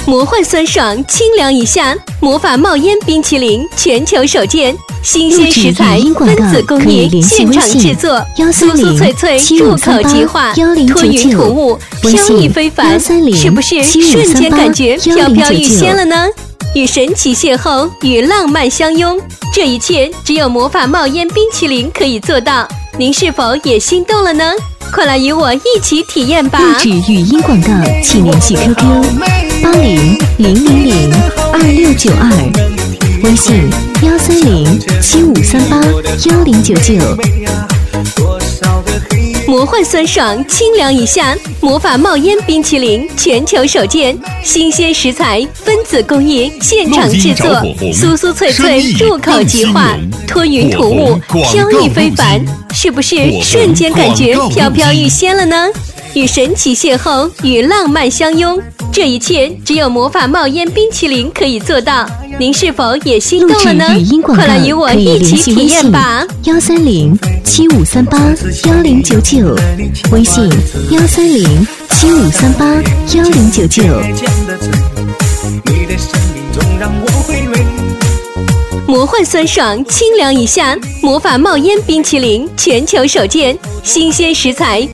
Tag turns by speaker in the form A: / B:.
A: 魔幻酸爽，清凉一下，魔法冒烟冰淇淋全球首见，新鲜食材，分子工艺，现场制作，酥酥脆脆，入口即化，脱云吐雾，飘逸非凡，是不是瞬间感觉飘飘欲仙了呢？与神奇邂逅，与浪漫相拥，这一切只有魔法冒烟冰淇淋可以做到。您是否也心动了呢？快来与我一起体验吧！
B: 录制语音广告，请联系 QQ 8000022692，微信13075381099。
A: 魔幻酸爽，清凉一下，魔法冒烟冰淇淋全球首见，新鲜食材，分子工艺，现场制作，酥酥脆脆，入口即化，脱云吐雾，飘逸非凡，是不是瞬间感觉飘飘欲仙了呢？与神奇邂逅，与浪漫相拥，这一切只有魔法冒烟冰淇淋可以做到。您是否也心动了呢？快来与我一起体验吧
B: ！13075381099，微信13075381099。
A: 魔幻酸爽，清凉一下，魔法冒烟冰淇淋全球首见，新鲜食材。